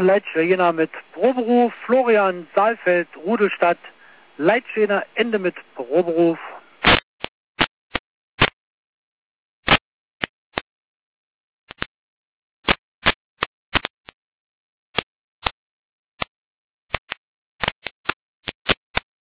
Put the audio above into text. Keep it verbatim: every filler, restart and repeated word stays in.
Leitschwegener mit Proberuf, Florian Saalfeld, Rudelstadt, Leitschener Ende mit Proberuf.